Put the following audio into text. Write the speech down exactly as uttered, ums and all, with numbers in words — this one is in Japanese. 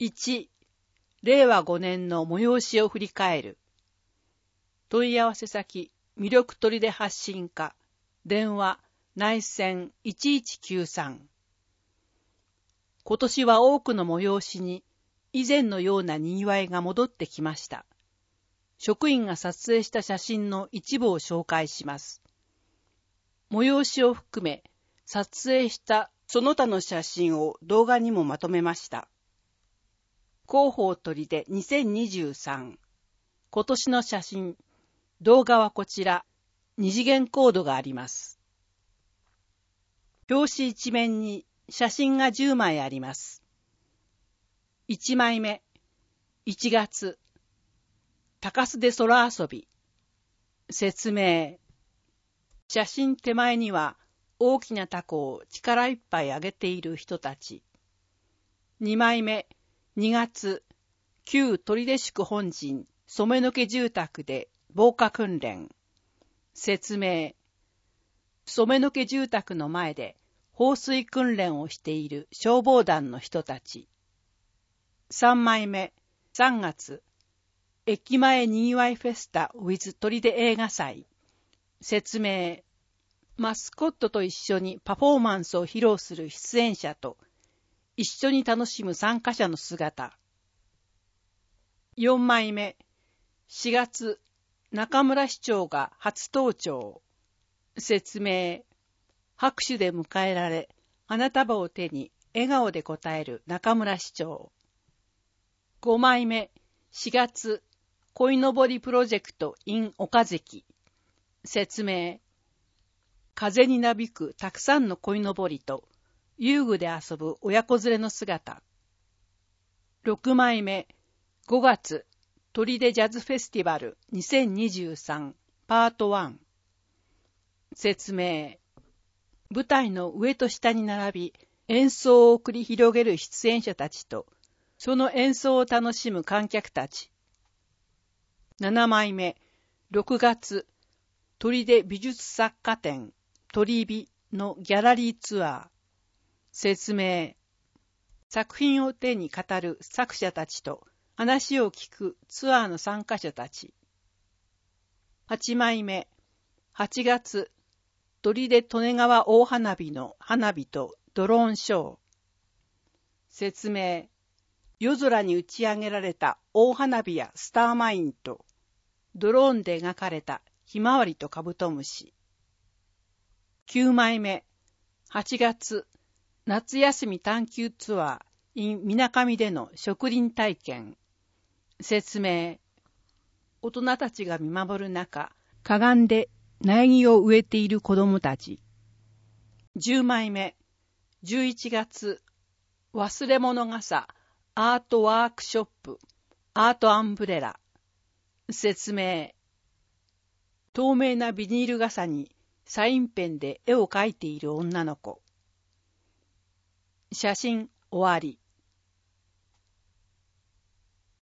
いち、れいわごねんの催しを振り返る。問い合わせ先、魅力取で発信課、電話、内線いちいちきゅうさん。今年は多くの催しに、以前のような賑わいが戻ってきました。職員が撮影した写真の一部を紹介します。催しを含め、撮影したその他の写真を動画にもまとめました。広報取でにせんにじゅうさん。今年の写真、動画はこちら、二次元コードがあります。表紙一面に写真がじゅうまいあります。いちまいめ、いちがつ、高須で空遊び。説明。写真手前には大きな凧を力いっぱい上げている人たち。にまいめ、にがつ、旧取手宿本陣染の家住宅で防火訓練。説明。染の家住宅の前で放水訓練をしている消防団の人たち。さんまいめ、さんがつ、駅前にぎわいフェスタ with 取手映画祭。説明。マスコットと一緒にパフォーマンスを披露する出演者と一緒に楽しむ参加者の姿。よんまいめ、しがつ、中村市長が初登庁。説明。拍手で迎えられ、花束を手に笑顔で答える中村市長。ごまいめ、しがつ、鯉のぼりプロジェクト in 岡関。説明。風になびくたくさんの鯉のぼりと遊具で遊ぶ親子連れの姿。ろくまいめ、ごがつ、取手ジャズフェスティバルにせんにじゅうさんパートワン。説明。舞台の上と下に並び演奏を繰り広げる出演者たちとその演奏を楽しむ観客たち。ななまいめ、ろくがつ、取手美術作家展鳥美のギャラリーツアー。説明。作品を手に語る作者たちと話を聞くツアーの参加者たち。はちまいめ、はちがつ、取手利根川大花火の花火とドローンショー。説明。夜空に打ち上げられた大花火やスターマインとドローンで描かれたひまわりとカブトムシ。きゅうまいめ、はちがつ、夏休み探求ツアー in みなかみでの植林体験。説明。大人たちが見守る中、かがんで苗木を植えている子供たち。じゅうまいめ、じゅういちがつ、忘れ物傘アートワークショップアートアンブレラ。説明。透明なビニール傘にサインペンで絵を描いている女の子。写真終わり。